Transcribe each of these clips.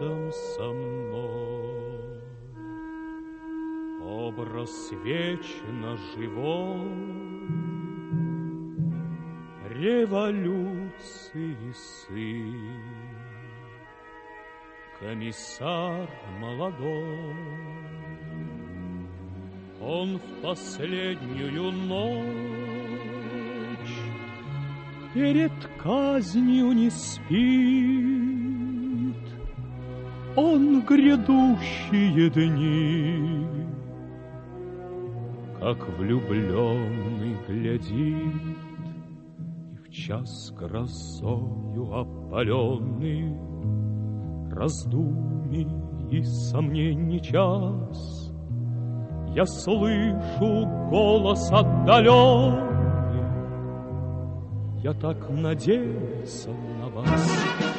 рядом со мной. Образ вечно живой революции сын, комиссар молодой. Он в последнюю ночь перед казнью не спит. Он грядущие дни, как влюбленный, глядит, и в час грозою опаленный раздумий и сомнений час. Я слышу голос отдаленный, я так надеялся на вас.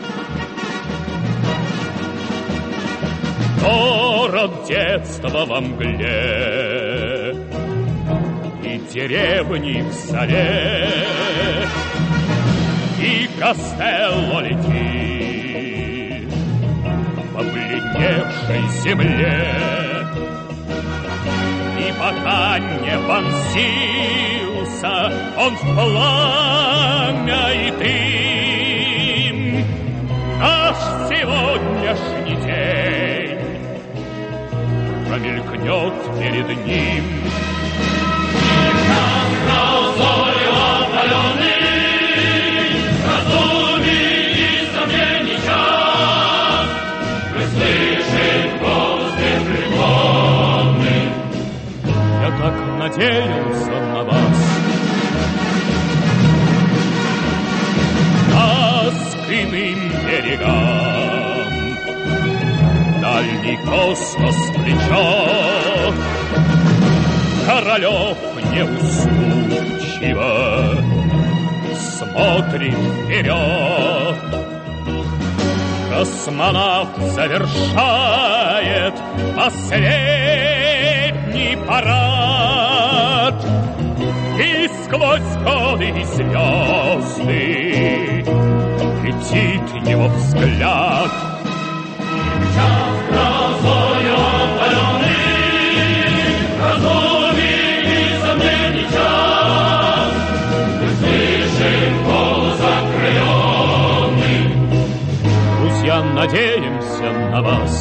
Город детства во мгле и деревни в заре, и Костелло летит в обледневшей земле. И пока не вонзился он в пламя и дым, наш сегодняшний день промелькнет перед ним. И над грозою опаленный раздумий и сомнений час, мы слышим голос беспреклонный. Я так надеялся на вас. Нас к иным берегам дальний космос влечет. Королев неуступчиво смотрит вперед. Космонавт завершает последний парад, и сквозь годы и звезды летит его взгляд. Час грозою опаленный, раздумий и сомнений час, мы слышим голос окрыленный. Друзья, надеемся на вас.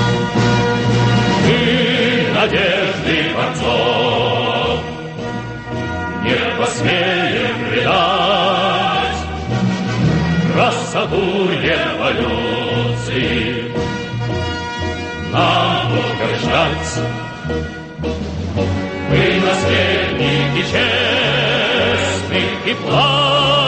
Мы надежды борцов не посмеем предать. Красоту революции нам утверждать. Мы наследники честных и плавных